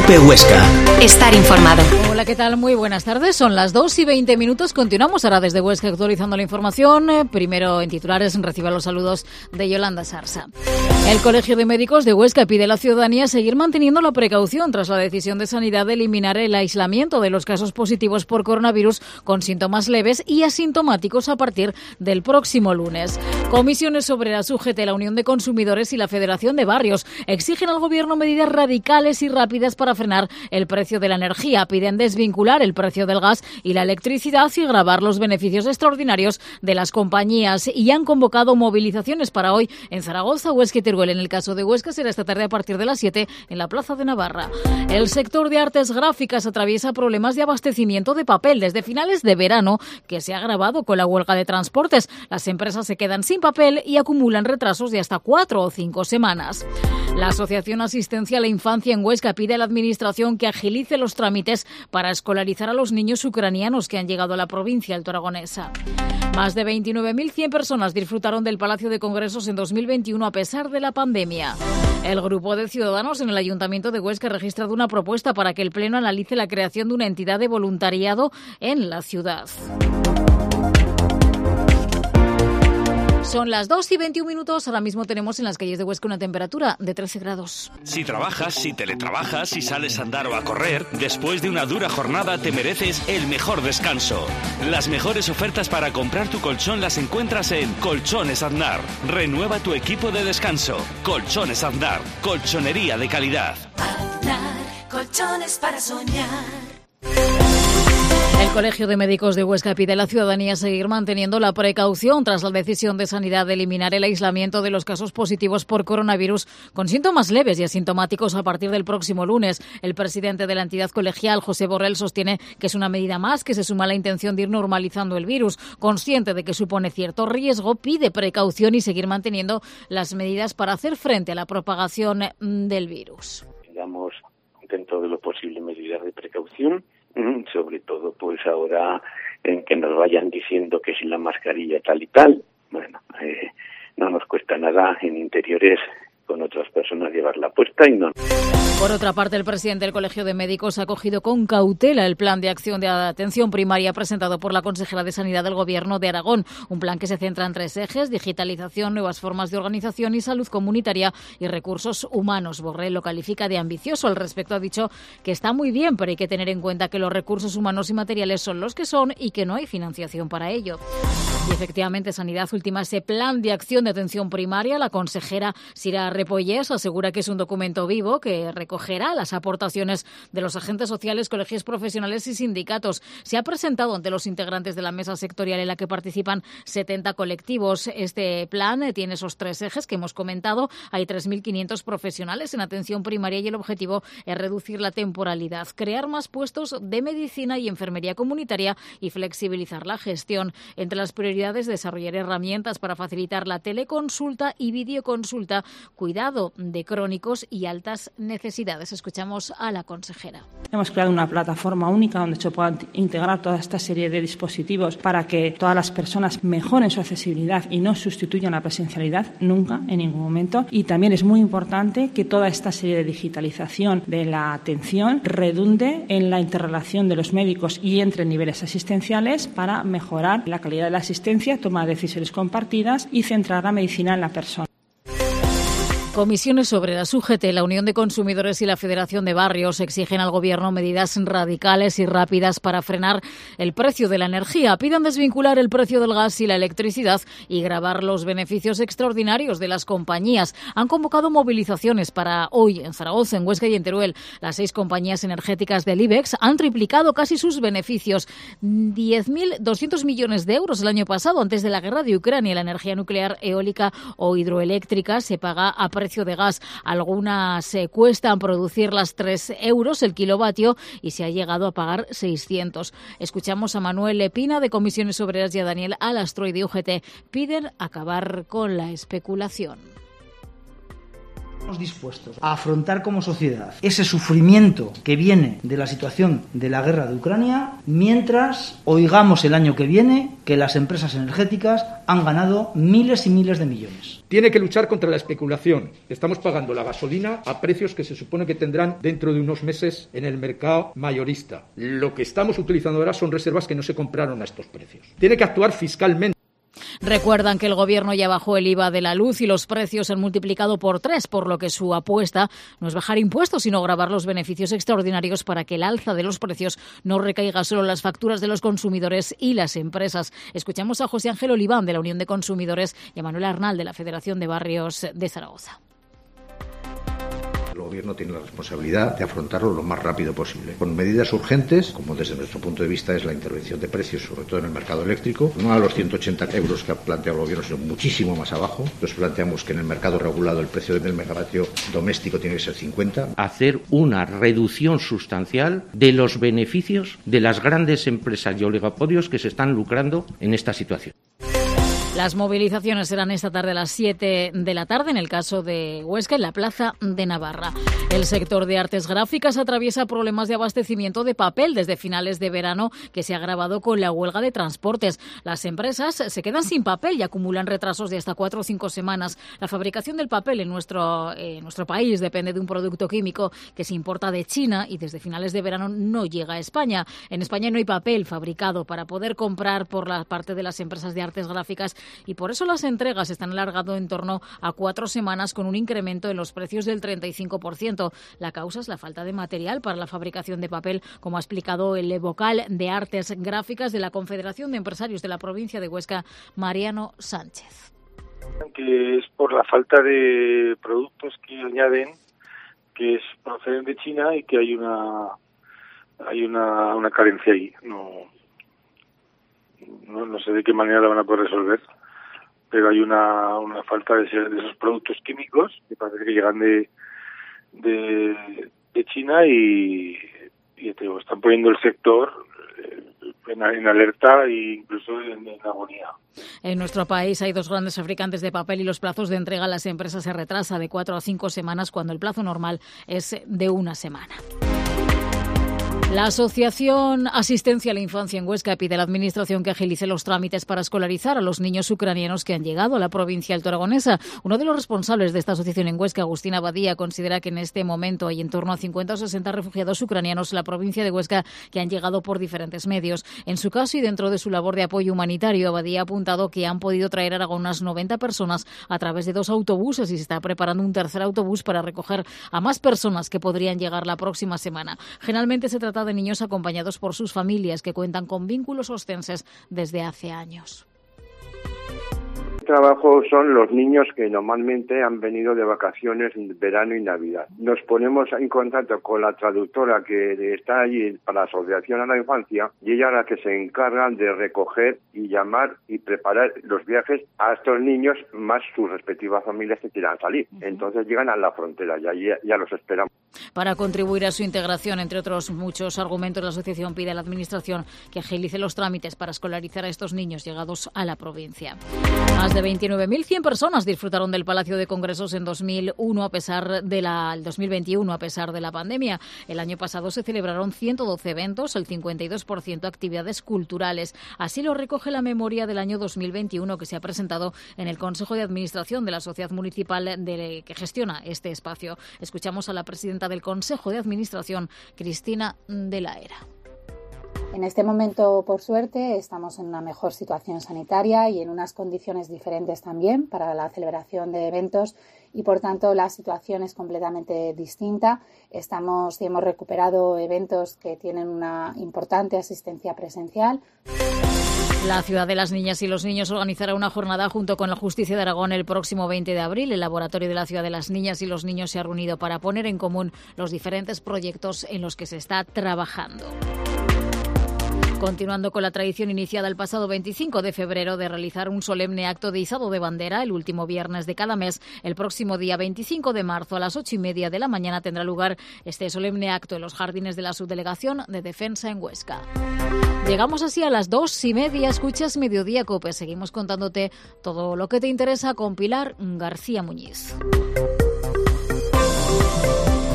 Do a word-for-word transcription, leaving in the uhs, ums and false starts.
COPE Huesca. Estar informado. Hola, ¿qué tal? Muy buenas tardes. Son las dos y veinte minutos. Continuamos ahora desde Huesca actualizando la información. Primero en titulares reciba los saludos de Yolanda Sarsa. El Colegio de Médicos de Huesca pide a la ciudadanía seguir manteniendo la precaución tras la decisión de Sanidad de eliminar el aislamiento de los casos positivos por coronavirus con síntomas leves y asintomáticos a partir del próximo lunes. Comisiones Obreras, U G T, la Unión de Consumidores y la Federación de Barrios exigen al Gobierno medidas radicales y rápidas para frenar el precio de la energía. Piden desvincular el precio del gas y la electricidad y gravar los beneficios extraordinarios de las compañías. Y han convocado movilizaciones para hoy en Zaragoza, Huesca y Teruel. En el caso de Huesca será esta tarde a partir de las siete en la Plaza de Navarra. El sector de artes gráficas atraviesa problemas de abastecimiento de papel desde finales de verano, que se ha agravado con la huelga de transportes. Las empresas se quedan sin papel y acumulan retrasos de hasta cuatro o cinco semanas. La Asociación Asistencia a la Infancia en Huesca pide a la Administración que agilice los trámites para escolarizar a los niños ucranianos que han llegado a la provincia altoaragonesa. Más de veintinueve mil cien personas disfrutaron del Palacio de Congresos en dos mil veintiuno a pesar de la pandemia. El grupo de Ciudadanos en el Ayuntamiento de Huesca ha registrado una propuesta para que el Pleno analice la creación de una entidad de voluntariado en la ciudad. Son las dos y veintiún minutos. Ahora mismo tenemos en las calles de Huesca una temperatura de trece grados. Si trabajas, si teletrabajas, si sales a andar o a correr, después de una dura jornada te mereces el mejor descanso. Las mejores ofertas para comprar tu colchón las encuentras en Colchones Aznar. Renueva tu equipo de descanso. Colchones Aznar. Colchonería de calidad. Aznar, colchones para soñar. El Colegio de Médicos de Huesca pide a la ciudadanía seguir manteniendo la precaución tras la decisión de Sanidad de eliminar el aislamiento de los casos positivos por coronavirus con síntomas leves y asintomáticos a partir del próximo lunes. El presidente de la entidad colegial, José Borrell, sostiene que es una medida más que se suma a la intención de ir normalizando el virus. Consciente de que supone cierto riesgo, pide precaución y seguir manteniendo las medidas para hacer frente a la propagación del virus. Digamos, dentro de lo posible, medidas de precaución. Sobre todo, pues ahora en que nos vayan diciendo que sin la mascarilla tal y tal, bueno, eh, no nos cuesta nada en interiores con otras personas llevarla puesta y no. Por otra parte, el presidente del Colegio de Médicos ha acogido con cautela el plan de acción de atención primaria presentado por la consejera de Sanidad del Gobierno de Aragón. Un plan que se centra en tres ejes: digitalización, nuevas formas de organización y salud comunitaria y recursos humanos. Borrell lo califica de ambicioso. Al respecto ha dicho que está muy bien, pero hay que tener en cuenta que los recursos humanos y materiales son los que son y que no hay financiación para ello. Y efectivamente, Sanidad ultima ese plan de acción de atención primaria. La consejera Sira Repollés asegura que es un documento vivo que recogerá las aportaciones de los agentes sociales, colegios profesionales y sindicatos. Se ha presentado ante los integrantes de la mesa sectorial en la que participan setenta colectivos. Este plan tiene esos tres ejes que hemos comentado. Hay tres mil quinientos profesionales en atención primaria y el objetivo es reducir la temporalidad, crear más puestos de medicina y enfermería comunitaria y flexibilizar la gestión. Entre las prioridades, desarrollar herramientas para facilitar la teleconsulta y videoconsulta, cuidado de crónicos y altas necesidades. Escuchamos a la consejera. Hemos creado una plataforma única donde se puedan integrar toda esta serie de dispositivos para que todas las personas mejoren su accesibilidad y no sustituyan la presencialidad nunca, en ningún momento. Y también es muy importante que toda esta serie de digitalización de la atención redunde en la interrelación de los médicos y entre niveles asistenciales para mejorar la calidad de la asistencia, toma de decisiones compartidas y centrar la medicina en la persona. Comisiones Obreras, U G T, la Unión de Consumidores y la Federación de Barrios exigen al Gobierno medidas radicales y rápidas para frenar el precio de la energía. Piden desvincular el precio del gas y la electricidad y gravar los beneficios extraordinarios de las compañías. Han convocado movilizaciones para hoy en Zaragoza, en Huesca y en Teruel. Las seis compañías energéticas del IBEX han triplicado casi sus beneficios. diez mil doscientos millones de euros el año pasado. Antes de la guerra de Ucrania, la energía nuclear, eólica o hidroeléctrica se paga a precio de gas. Algunas eh, cuestan producirlas tres euros el kilovatio y se ha llegado a pagar seiscientos. Escuchamos a Manuel Lepina de Comisiones Obreras y a Daniel Alastro y de U G T. Piden acabar con la especulación. Estamos dispuestos a afrontar como sociedad ese sufrimiento que viene de la situación de la guerra de Ucrania mientras oigamos el año que viene que las empresas energéticas han ganado miles y miles de millones. Tiene que luchar contra la especulación. Estamos pagando la gasolina a precios que se supone que tendrán dentro de unos meses en el mercado mayorista. Lo que estamos utilizando ahora son reservas que no se compraron a estos precios. Tiene que actuar fiscalmente. Recuerdan que el Gobierno ya bajó el I V A de la luz y los precios se han multiplicado por tres, por lo que su apuesta no es bajar impuestos, sino gravar los beneficios extraordinarios para que el alza de los precios no recaiga solo en las facturas de los consumidores y las empresas. Escuchamos a José Ángel Oliván, de la Unión de Consumidores, y a Manuel Arnal, de la Federación de Barrios de Zaragoza. El Gobierno tiene la responsabilidad de afrontarlo lo más rápido posible, con medidas urgentes, como desde nuestro punto de vista es la intervención de precios, sobre todo en el mercado eléctrico, no a los ciento ochenta euros que ha planteado el Gobierno, sino muchísimo más abajo. Entonces planteamos que en el mercado regulado el precio del megavatio doméstico tiene que ser cincuenta. Hacer una reducción sustancial de los beneficios de las grandes empresas y oligopolios que se están lucrando en esta situación. Las movilizaciones serán esta tarde a las siete de la tarde, en el caso de Huesca, en la Plaza de Navarra. El sector de artes gráficas atraviesa problemas de abastecimiento de papel desde finales de verano, que se ha agravado con la huelga de transportes. Las empresas se quedan sin papel y acumulan retrasos de hasta cuatro o cinco semanas. La fabricación del papel en nuestro, eh, nuestro país depende de un producto químico que se importa de China y desde finales de verano no llega a España. En España no hay papel fabricado para poder comprar por la parte de las empresas de artes gráficas, y por eso las entregas se están alargando en torno a cuatro semanas, con un incremento en los precios del treinta y cinco por ciento. La causa es la falta de material para la fabricación de papel, como ha explicado el vocal de Artes Gráficas de la Confederación de Empresarios de la provincia de Huesca, Mariano Sánchez. Que es por la falta de productos que añaden, que es proceden de China y que hay una hay una, una carencia ahí. No, no no sé de qué manera la van a poder resolver, pero hay una, una falta de, de esos productos químicos que parece que llegan de de, de China y, y te digo, están poniendo el sector en, en alerta e incluso en, en agonía. En nuestro país hay dos grandes fabricantes de papel y los plazos de entrega a las empresas se retrasa de cuatro a cinco semanas, cuando el plazo normal es de una semana. La Asociación Asistencia a la Infancia en Huesca pide a la Administración que agilice los trámites para escolarizar a los niños ucranianos que han llegado a la provincia altoaragonesa. Uno de los responsables de esta asociación en Huesca, Agustín Abadía, considera que en este momento hay en torno a cincuenta o sesenta refugiados ucranianos en la provincia de Huesca que han llegado por diferentes medios. En su caso y dentro de su labor de apoyo humanitario, Abadía ha apuntado que han podido traer a Aragón unas noventa personas a través de dos autobuses y se está preparando un tercer autobús para recoger a más personas que podrían llegar la próxima semana. Generalmente se trata de niños acompañados por sus familias que cuentan con vínculos ostenses desde hace años. Trabajo son los niños que normalmente han venido de vacaciones en verano y Navidad. Nos ponemos en contacto con la traductora que está allí para la Asociación a la Infancia y ella es la que se encarga de recoger y llamar y preparar los viajes a estos niños más sus respectivas familias que quieran salir. Uh-huh. Entonces llegan a la frontera y allí ya los esperamos. Para contribuir a su integración, entre otros muchos argumentos, la asociación pide a la Administración que agilice los trámites para escolarizar a estos niños llegados a la provincia. Más de veintinueve mil cien personas disfrutaron del Palacio de Congresos en dos mil uno a pesar de la el dos mil veintiuno a pesar de la pandemia. El año pasado se celebraron ciento doce eventos, el cincuenta y dos por ciento actividades culturales. Así lo recoge la memoria del año dos mil veintiuno que se ha presentado en el Consejo de Administración de la Sociedad Municipal de, que gestiona este espacio. Escuchamos a la presidenta del Consejo de Administración, Cristina de la Era. En este momento, por suerte, estamos en una mejor situación sanitaria y en unas condiciones diferentes también para la celebración de eventos y, por tanto, la situación es completamente distinta. Estamos y hemos recuperado eventos que tienen una importante asistencia presencial. La Ciudad de las Niñas y los Niños organizará una jornada junto con la Justicia de Aragón el próximo veinte de abril. El Laboratorio de la Ciudad de las Niñas y los Niños se ha reunido para poner en común los diferentes proyectos en los que se está trabajando. Continuando con la tradición iniciada el pasado veinticinco de febrero de realizar un solemne acto de izado de bandera el último viernes de cada mes, el próximo día veinticinco de marzo a las ocho y media de la mañana tendrá lugar este solemne acto en los jardines de la Subdelegación de Defensa en Huesca. Llegamos así a las dos y media. Escuchas Mediodía Cope. Seguimos contándote todo lo que te interesa con Pilar García Muñiz. Cope.